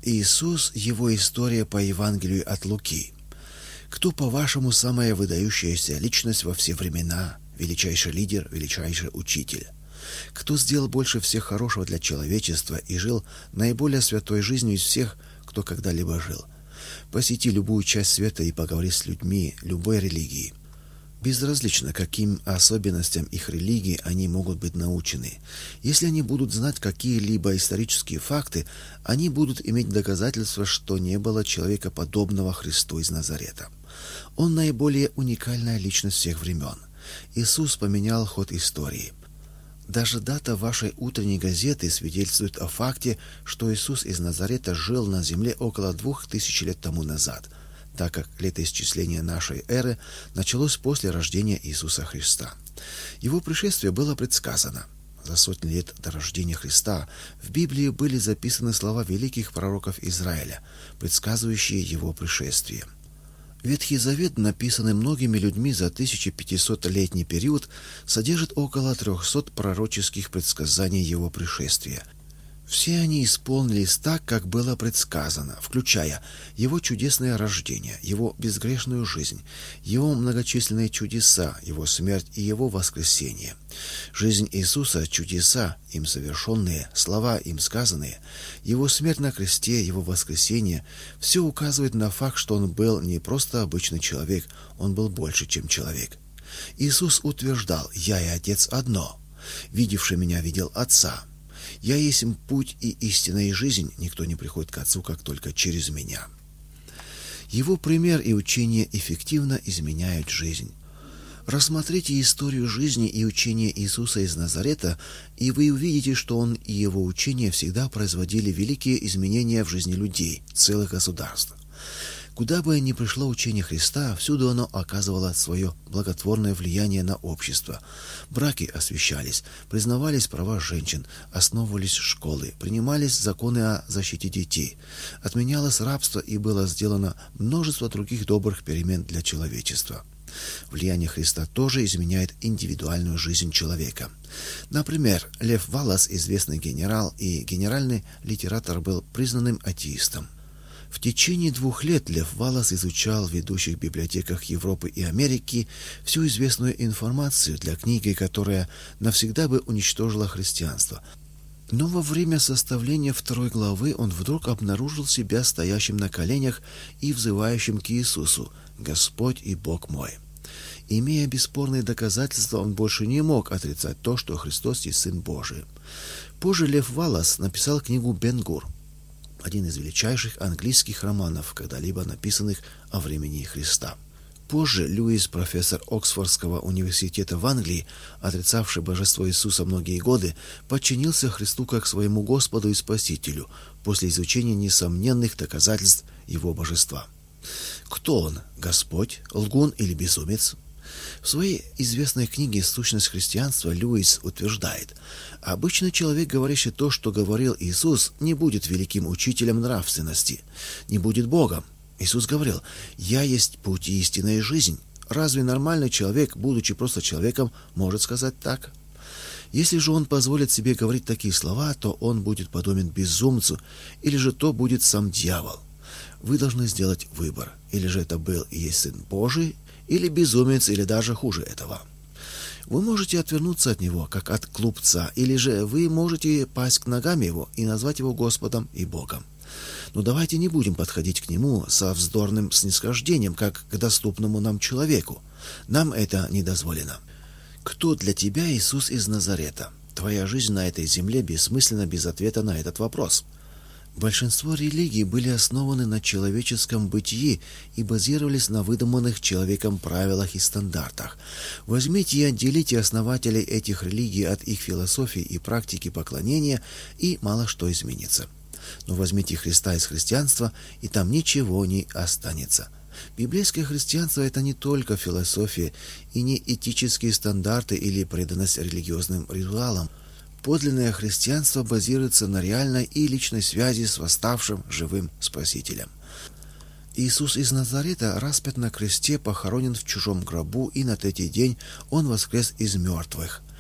Иисус, его история по Евангелию от Луки. Кто, по-вашему, самая выдающаяся личность во все времена, величайший лидер, величайший учитель? Кто сделал больше всех хорошего для человечества и жил наиболее святой жизнью из всех, кто когда-либо жил? Посети любую часть света и поговори с людьми любой религии. Безразлично, каким особенностям их религии они могут быть научены. Если они будут знать какие-либо исторические факты, они будут иметь доказательства, что не было человека, подобного Христу из Назарета. Он наиболее уникальная личность всех времен. Иисус поменял ход истории. Даже дата вашей утренней газеты свидетельствует о факте, что Иисус из Назарета жил на земле около 2000 лет тому назад, так как летоисчисление нашей эры началось после рождения Иисуса Христа. Его пришествие было предсказано. За сотни лет до рождения Христа в Библии были записаны слова великих пророков Израиля, предсказывающие его пришествие. Ветхий Завет, написанный многими людьми за 1500-летний период, содержит около 300 пророческих предсказаний его пришествия. Все они исполнились так, как было предсказано, включая его чудесное рождение, его безгрешную жизнь, его многочисленные чудеса, его смерть и его воскресение. Жизнь Иисуса, чудеса, им совершенные, слова, им сказанные, его смерть на кресте, его воскресение – все указывает на факт, что он был не просто обычный человек, он был больше, чем человек. Иисус утверждал: «Я и Отец одно. Видевший меня видел Отца. Я есть путь и истина и жизнь, никто не приходит к Отцу, как только через меня». Его пример и учение эффективно изменяют жизнь. Рассмотрите историю жизни и учения Иисуса из Назарета, и вы увидите, что он и его учение всегда производили великие изменения в жизни людей, целых государств. Куда бы ни пришло учение Христа, всюду оно оказывало свое благотворное влияние на общество. Браки освящались, признавались права женщин, основывались школы, принимались законы о защите детей, отменялось рабство и было сделано множество других добрых перемен для человечества. Влияние Христа тоже изменяет индивидуальную жизнь человека. Например, Лев Валлас, известный генерал и генеральный литератор, был признанным атеистом. В течение 2 лет Лев Валлас изучал в ведущих библиотеках Европы и Америки всю известную информацию для книги, которая навсегда бы уничтожила христианство. Но во время составления 2 главы он вдруг обнаружил себя стоящим на коленях и взывающим к Иисусу: «Господь и Бог мой». Имея бесспорные доказательства, он больше не мог отрицать то, что Христос есть Сын Божий. Позже Лев Валлас написал книгу «Бен-Гур», один из величайших английских романов, когда-либо написанных о времени Христа. Позже Льюис, профессор Оксфордского университета в Англии, отрицавший божество Иисуса многие годы, подчинился Христу как своему Господу и Спасителю после изучения несомненных доказательств его божества. Кто он? Господь, лгун или безумец? В своей известной книге «Сущность христианства» Льюис утверждает: обычный человек, говорящий то, что говорил Иисус, не будет великим учителем нравственности, не будет Богом. Иисус говорил: «Я есть путь и истина и жизнь». Разве нормальный человек, будучи просто человеком, может сказать так? Если же он позволит себе говорить такие слова, то он будет подобен безумцу, или же то будет сам дьявол. Вы должны сделать выбор: или же это был и есть Сын Божий, или безумец, или даже хуже этого. Вы можете отвернуться от него, как от глупца, или же вы можете пасть к ногам его и назвать его Господом и Богом. Но давайте не будем подходить к нему со вздорным снисхождением, как к доступному нам человеку. Нам это не дозволено. Кто для тебя Иисус из Назарета? Твоя жизнь на этой земле бессмысленна без ответа на этот вопрос. Большинство религий были основаны на человеческом бытии и базировались на выдуманных человеком правилах и стандартах. Возьмите и отделите основателей этих религий от их философии и практики поклонения, и мало что изменится. Но возьмите Христа из христианства, и там ничего не останется. Библейское христианство – это не только философия и не этические стандарты или преданность религиозным ритуалам. Подлинное христианство базируется на реальной и личной связи с восставшим живым Спасителем. Иисус из Назарета распят на кресте, похоронен в чужом гробу, и на 3-й день он воскрес из мертвых.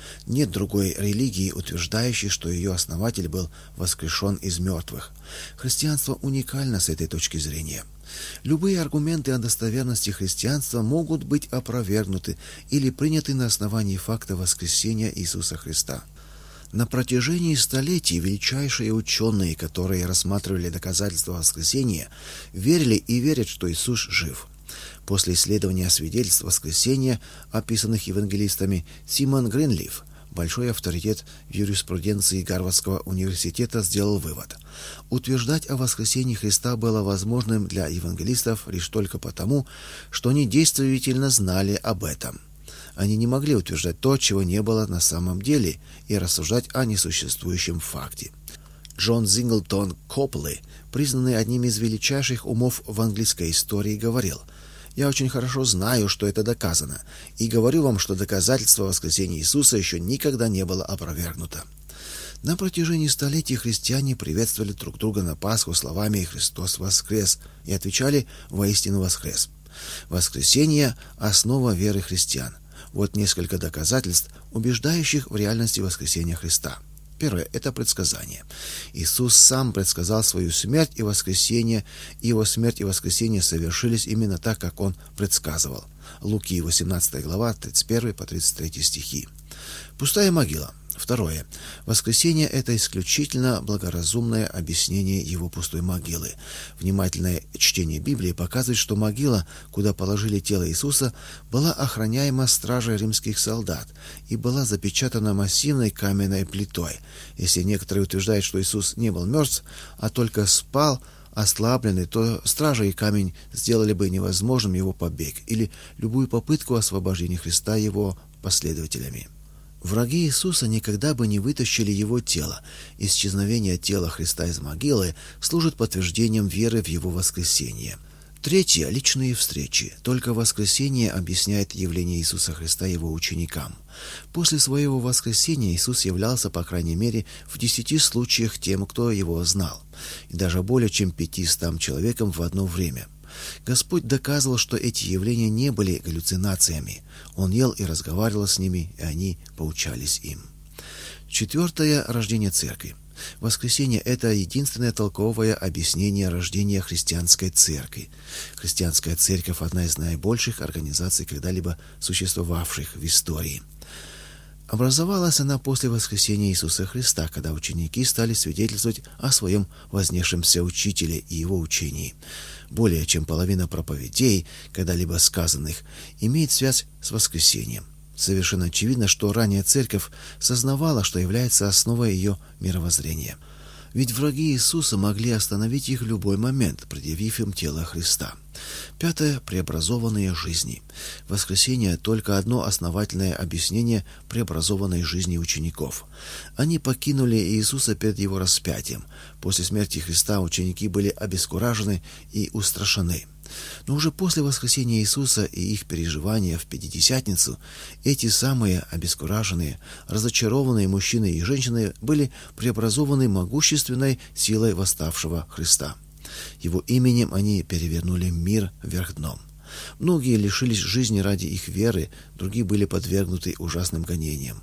Нет другой религии, утверждающей, что ее основатель был воскрешен из мертвых. Христианство уникально с этой точки зрения. Любые аргументы о достоверности христианства могут быть опровергнуты или приняты на основании факта воскресения Иисуса Христа. На протяжении столетий величайшие ученые, которые рассматривали доказательства воскресения, верили и верят, что Иисус жив. После исследования свидетельств воскресения, описанных евангелистами, Симон Гринлиф, большой авторитет в юриспруденции Гарвардского университета, сделал вывод: утверждать о воскресении Христа было возможным для евангелистов лишь только потому, что они действительно знали об этом. Они не могли утверждать то, чего не было на самом деле, и рассуждать о несуществующем факте. Джон Зинглтон Копли, признанный одним из величайших умов в английской истории, говорил: «Я очень хорошо знаю, что это доказано, и говорю вам, что доказательство воскресения Иисуса еще никогда не было опровергнуто». На протяжении столетий христиане приветствовали друг друга на Пасху словами «Христос воскрес» и отвечали «Воистину воскрес». Воскресение – основа веры христиан. Вот несколько доказательств, убеждающих в реальности воскресения Христа. Первое – это предсказание. Иисус сам предсказал свою смерть и воскресение, и его смерть и воскресение совершились именно так, как он предсказывал. Луки, 18 глава, 31 по 33 стихи. Пустая могила. Второе. Воскресение – это исключительно благоразумное объяснение его пустой могилы. Внимательное чтение Библии показывает, что могила, куда положили тело Иисуса, была охраняема стражей римских солдат и была запечатана массивной каменной плитой. Если некоторые утверждают, что Иисус не был мертв, а только спал, ослабленный, то стража и камень сделали бы невозможным его побег или любую попытку освобождения Христа его последователями. Враги Иисуса никогда бы не вытащили его тело. Исчезновение тела Христа из могилы служит подтверждением веры в его воскресение. Третье – личные встречи. Только воскресение объясняет явление Иисуса Христа его ученикам. После своего воскресения Иисус являлся, по крайней мере, в 10 случаях тем, кто его знал, и даже более чем 500 человекам в одно время. Господь доказывал, что эти явления не были галлюцинациями. Он ел и разговаривал с ними, и они поучались им. Четвертое – рождение церкви. Воскресение – это единственное толковое объяснение рождения христианской церкви. Христианская церковь – одна из наибольших организаций, когда-либо существовавших в истории. Образовалась она после воскресения Иисуса Христа, когда ученики стали свидетельствовать о своем вознесшемся учителе и его учении. Более чем половина проповедей, когда-либо сказанных, имеет связь с воскресением. Совершенно очевидно, что ранняя церковь сознавала, что является основой ее мировоззрения. Ведь враги Иисуса могли остановить их в любой момент, предъявив им тело Христа. Пятое – преобразованные жизни. Воскресение – только одно основательное объяснение преобразованной жизни учеников. Они покинули Иисуса перед его распятием. После смерти Христа ученики были обескуражены и устрашены. Но уже после воскресения Иисуса и их переживания в Пятидесятницу эти самые обескураженные, разочарованные мужчины и женщины были преобразованы могущественной силой восставшего Христа. Его именем они перевернули мир вверх дном. Многие лишились жизни ради их веры, другие были подвергнуты ужасным гонениям.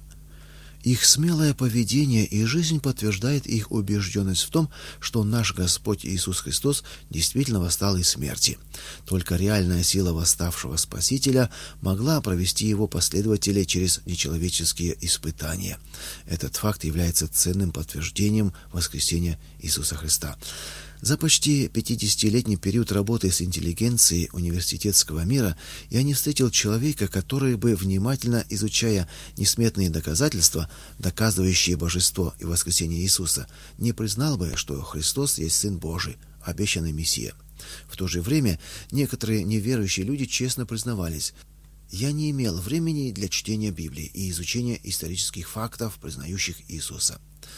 Их смелое поведение и жизнь подтверждает их убежденность в том, что наш Господь Иисус Христос действительно восстал из смерти. Только реальная сила восставшего Спасителя могла провести его последователей через нечеловеческие испытания. Этот факт является ценным подтверждением воскресения Иисуса Христа. За почти 50-летний период работы с интеллигенцией университетского мира я не встретил человека, который бы, внимательно изучая несметные доказательства, доказывающие божество и воскресение Иисуса, не признал бы, что Христос есть Сын Божий, обещанный Мессия. В то же время некоторые неверующие люди честно признавались: «Я не имел времени для чтения Библии и изучения исторических фактов, признающих Иисуса».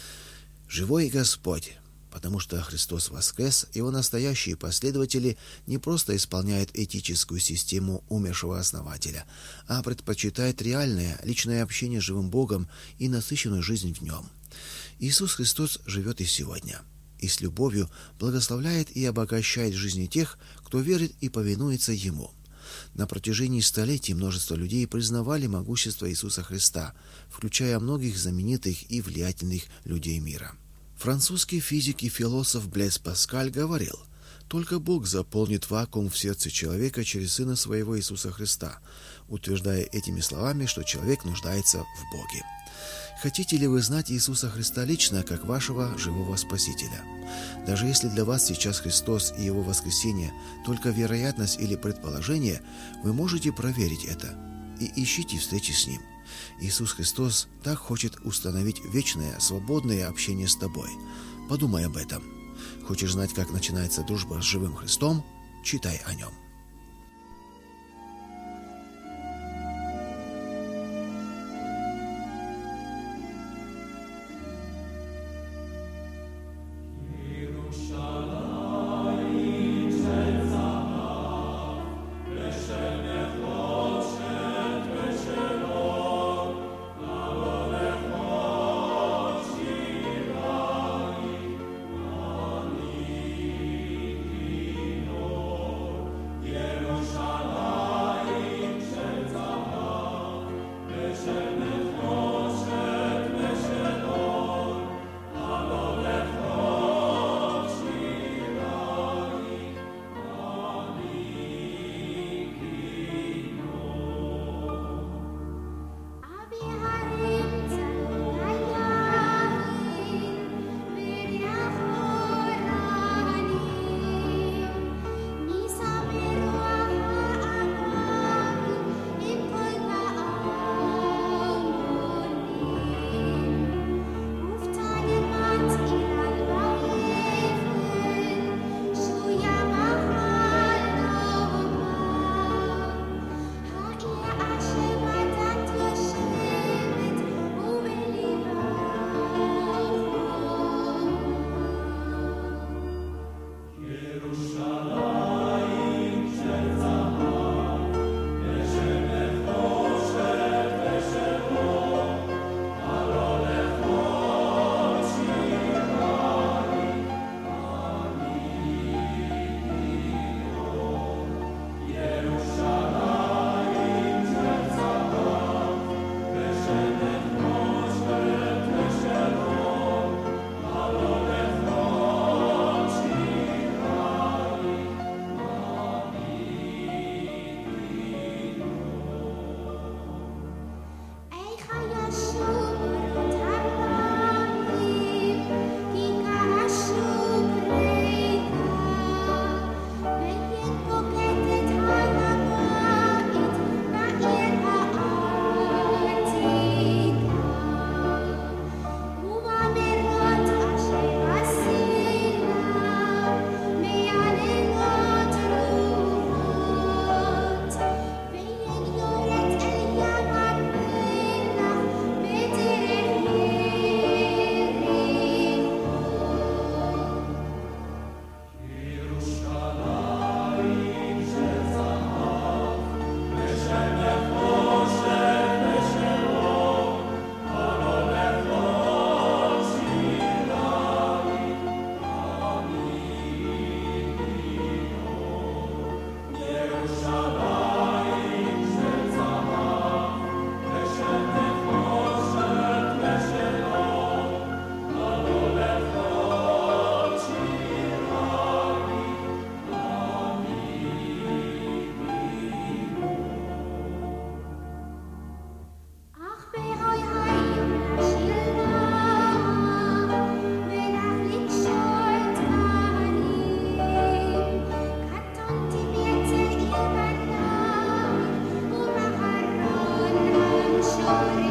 Живой Господь, потому что Христос воскрес, его настоящие последователи не просто исполняют этическую систему умершего основателя, а предпочитают реальное, личное общение с живым Богом и насыщенную жизнь в нем. Иисус Христос живет и сегодня, и с любовью благословляет и обогащает жизни тех, кто верит и повинуется Ему. На протяжении столетий множество людей признавали могущество Иисуса Христа, включая многих знаменитых и влиятельных людей мира. Французский физик и философ Блез Паскаль говорил: «Только Бог заполнит вакуум в сердце человека через Сына Своего Иисуса Христа», утверждая этими словами, что человек нуждается в Боге. Хотите ли вы знать Иисуса Христа лично, как вашего живого Спасителя? Даже если для вас сейчас Христос и Его воскресение только вероятность или предположение, вы можете проверить это и ищите встречи с Ним. Иисус Христос так хочет установить вечное, свободное общение с тобой. Подумай об этом. Хочешь знать, как начинается дружба с живым Христом? Читай о Нем.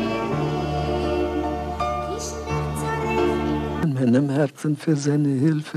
meinem Herzen für seine Hilfe.